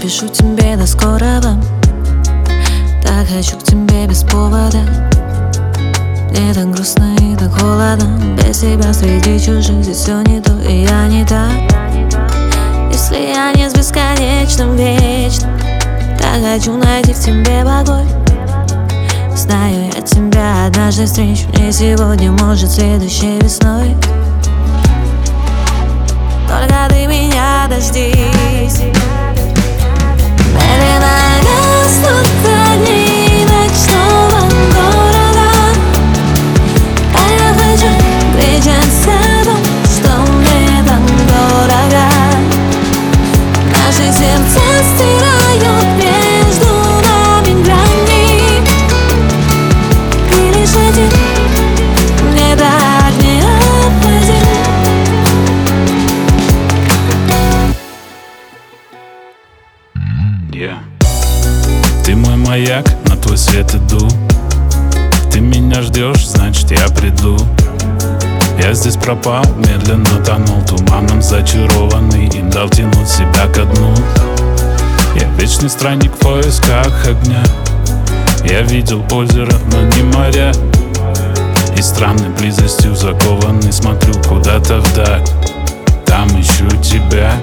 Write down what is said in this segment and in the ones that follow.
напишу тебе до скорого. Так хочу к тебе без повода. Мне так грустно и так холодно. Без тебя среди чужих здесь все не то, и я не так. Если я не с бесконечным вечным, так хочу найти в тебе покой. Знаю, я тебя однажды встречу, не сегодня, может, следующей весной. Только ты меня дождись. Медленно гаснут огни ночного города, а я хочу встречаться с том, что мне так дорого. Наши сердца стирают между нами грани, и лишь один мне так необходим. Ты мой маяк, на твой свет иду. Ты меня ждешь, значит я приду. Я здесь пропал, медленно тонул, туманом зачарованный, и дал тянуть себя ко дну. Я вечный странник в поисках огня. Я видел озеро, но не моря, и странной близостью закованный смотрю куда-то вдаль. Там ищу тебя,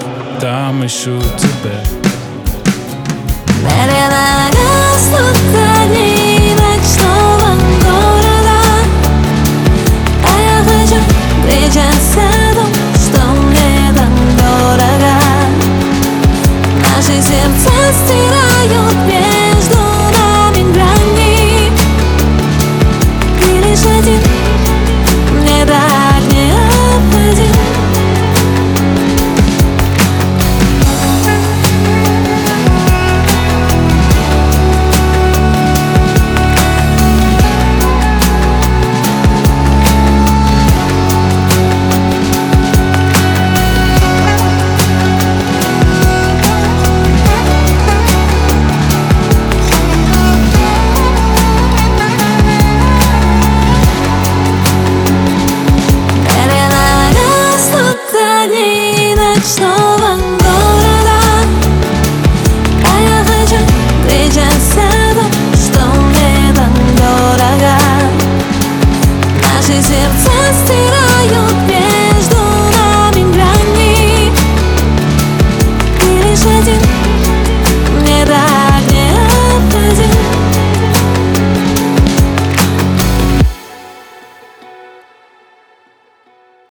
там ищу тебя. Медленно гаснут